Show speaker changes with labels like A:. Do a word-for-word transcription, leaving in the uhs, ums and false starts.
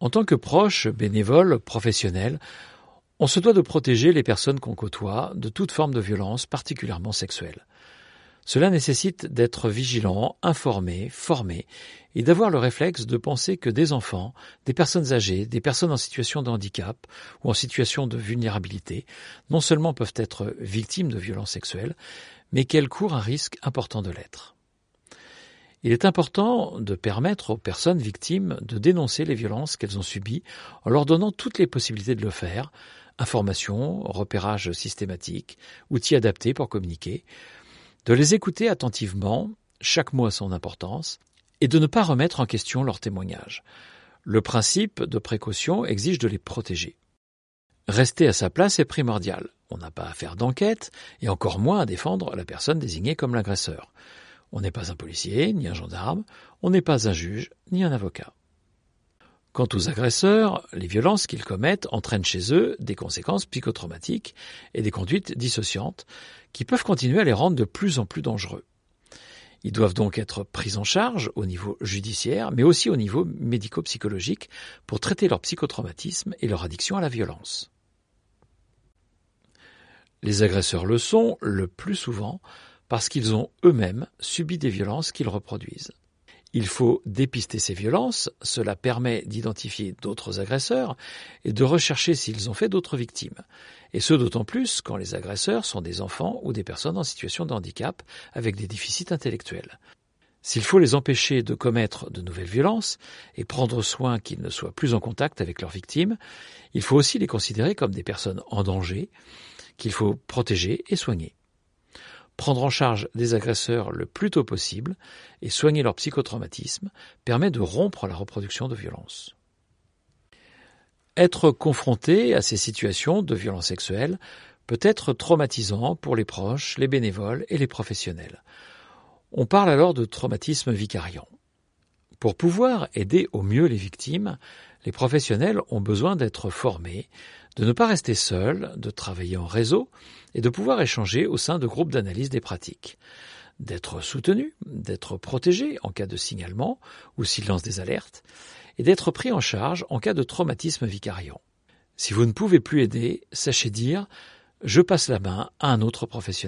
A: En tant que proche, bénévole, professionnel, on se doit de protéger les personnes qu'on côtoie de toute forme de violence, particulièrement sexuelle. Cela nécessite d'être vigilant, informé, formé et d'avoir le réflexe de penser que des enfants, des personnes âgées, des personnes en situation de handicap ou en situation de vulnérabilité non seulement peuvent être victimes de violences sexuelles, mais qu'elles courent un risque important de l'être. Il est important de permettre aux personnes victimes de dénoncer les violences qu'elles ont subies en leur donnant toutes les possibilités de le faire, information, repérage systématique, outils adaptés pour communiquer, de les écouter attentivement, chaque mot a son importance, et de ne pas remettre en question leurs témoignages. Le principe de précaution exige de les protéger. Rester à sa place est primordial. On n'a pas à faire d'enquête, et encore moins à défendre la personne désignée comme l'agresseur. On n'est pas un policier, ni un gendarme, on n'est pas un juge, ni un avocat. Quant aux agresseurs, les violences qu'ils commettent entraînent chez eux des conséquences psychotraumatiques et des conduites dissociantes qui peuvent continuer à les rendre de plus en plus dangereux. Ils doivent donc être pris en charge au niveau judiciaire, mais aussi au niveau médico-psychologique pour traiter leur psychotraumatisme et leur addiction à la violence. Les agresseurs le sont, le plus souvent, parce qu'ils ont eux-mêmes subi des violences qu'ils reproduisent. Il faut dépister ces violences, cela permet d'identifier d'autres agresseurs et de rechercher s'ils ont fait d'autres victimes. Et ce d'autant plus quand les agresseurs sont des enfants ou des personnes en situation de handicap avec des déficits intellectuels. S'il faut les empêcher de commettre de nouvelles violences et prendre soin qu'ils ne soient plus en contact avec leurs victimes, il faut aussi les considérer comme des personnes en danger qu'il faut protéger et soigner. Prendre en charge des agresseurs le plus tôt possible et soigner leur psychotraumatisme permet de rompre la reproduction de violences. Être confronté à ces situations de violences sexuelles peut être traumatisant pour les proches, les bénévoles et les professionnels. On parle alors de traumatisme vicariant. Pour pouvoir aider au mieux les victimes, les professionnels ont besoin d'être formés, de ne pas rester seuls, de travailler en réseau et de pouvoir échanger au sein de groupes d'analyse des pratiques, d'être soutenus, d'être protégés en cas de signalement ou s'ils lancent des alertes, et d'être pris en charge en cas de traumatisme vicariant. Si vous ne pouvez plus aider, sachez dire « je passe la main à un autre professionnel ».